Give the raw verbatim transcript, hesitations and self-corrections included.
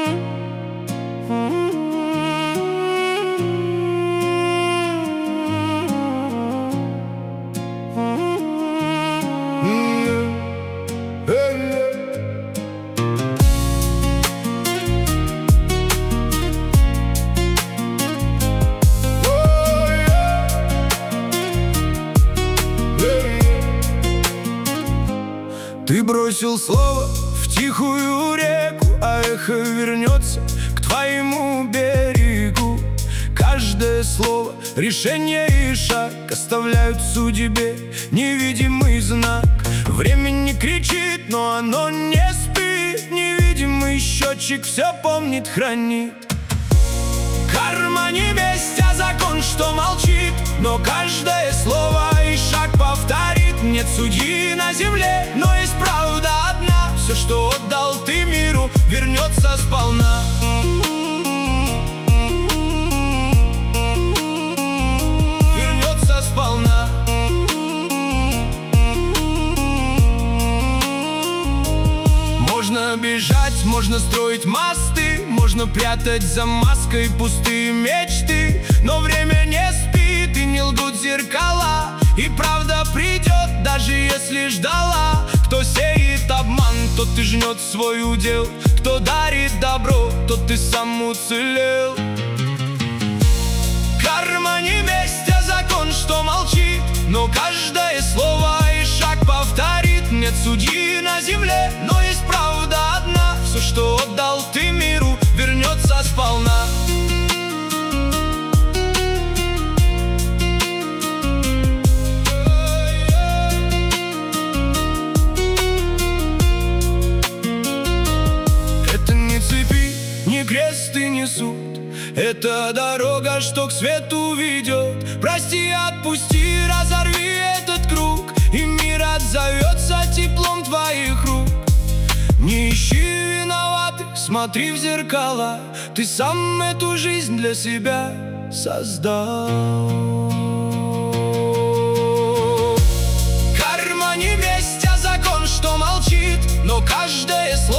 Ты бросил слово в тихую реку, а эхо вернется к твоему берегу. Каждое слово, решение и шаг оставляют судьбе невидимый знак. Время не кричит, но оно не спит. Невидимый счетчик все помнит, хранит. Карма не месть, а закон, что молчит, но каждое слово и шаг повторит. Нет судьи на земле, но есть правда одна. Все, что отдал ты миру, вернется сполна. Вернется сполна. Можно бежать, можно строить мосты, можно прятать за маской пустые мечты. Но время не спит и не лгут зеркала, и правда придет, даже если ждала. Кто сеет обман, тот и жнет свой удел. Кто дарит добро, тот и сам уцелел. Карма не месть, а закон, что молчит, но каждое слово и шаг повторит. Нет судьи на земле, но есть правда одна. Все, что отдал ты миру, вернется сполна. Это не цепи, не кресты несут, это дорога, что к свету ведет. Прости, отпусти, разорви этот круг, и мир отзовется теплом твоих рук. Не ищи виноватых, смотри в зеркала. Ты сам эту жизнь для себя создал. Карма не месть, а закон, что молчит, но каждое слово